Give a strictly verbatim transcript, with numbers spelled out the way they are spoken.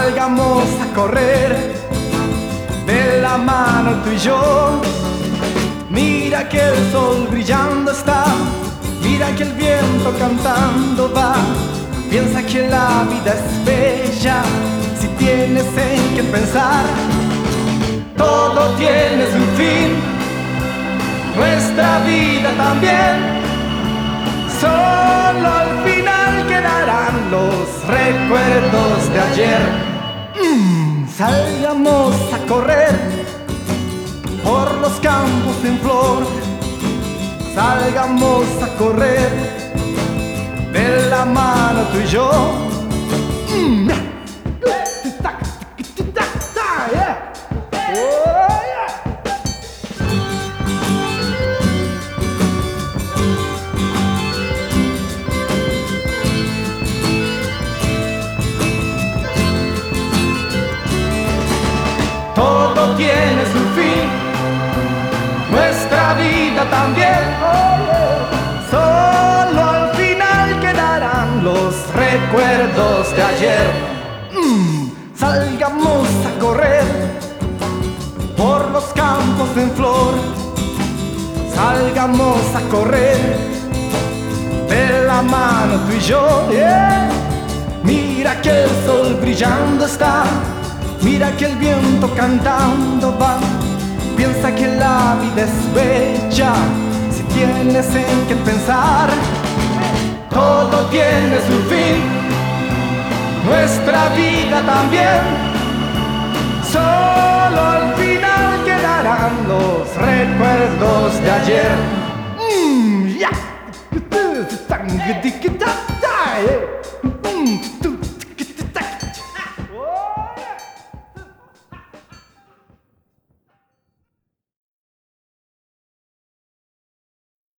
Salgamos a correr de la mano tú y yo. Mira que el sol brillando está, mira que el viento cantando va. Piensa que la vida es bella si tienes en qué pensar. Todo tiene su fin, nuestra vida también. Solo al final quedarán los recuerdos de ayer. Mm, salgamos a correr por los campos en flor. Salgamos a correr de la mano tú y yo. Mm. Todo tiene su fin, nuestra vida también. Solo al final quedarán los recuerdos de ayer. Mm, salgamos a correr por los campos en flor. Salgamos a correr de la mano tú y yo. Yeah. Mira que el sol brillando está, mira que el viento cantando va. Piensa que la vida es bella si tienes en qué pensar. Todo tiene su fin, nuestra vida también. Solo al final quedarán los recuerdos de ayer.